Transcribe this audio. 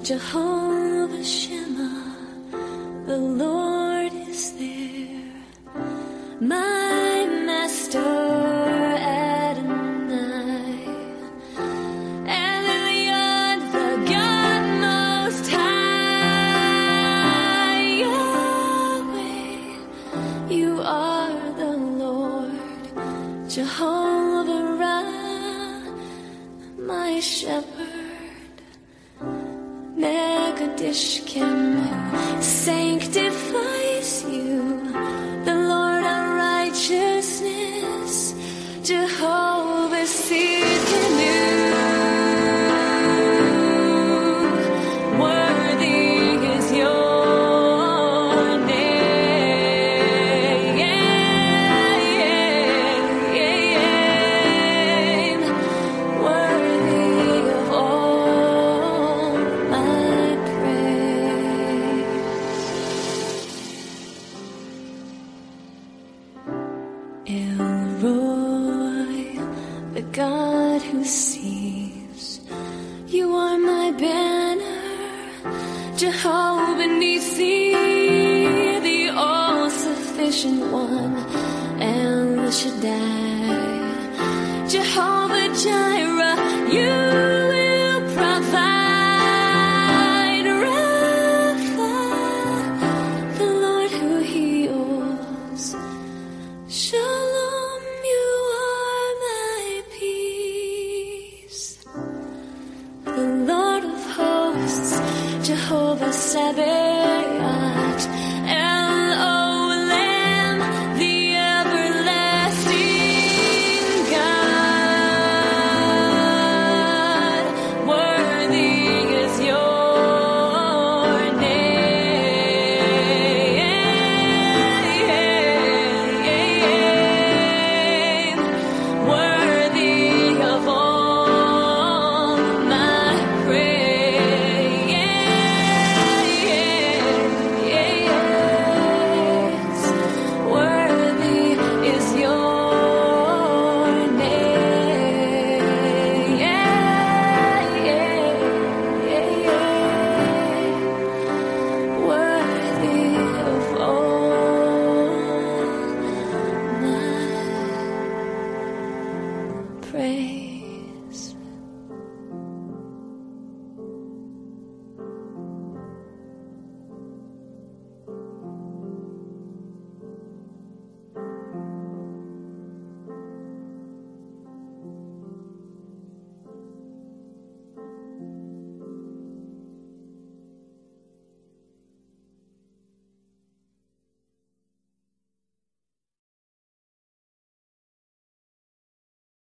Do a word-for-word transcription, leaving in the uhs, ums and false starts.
Jehovah Shammah, the Lord is there. My Master Adonai, Elyon, the God Most High. Yahweh, you are the Lord. Jehovah Ra, my shepherd. Megadishkem sanctifies you, the Lord our righteousness, Jehovah Sidkenu. Worthy is your name, worthy of all my Elroy, the God who sees, you are my banner. Jehovah Nissi, the all-sufficient one, El Shaddai, Jehovah Jireh, you will provide. Rapha, the Lord who heals. Shalom, you are my peace. The Lord of hosts, Jehovah Sabaoth, El Olam, the everlasting God. Worthy is your name, worthy of all my praise. Worthy is your name, worthy of all my praise.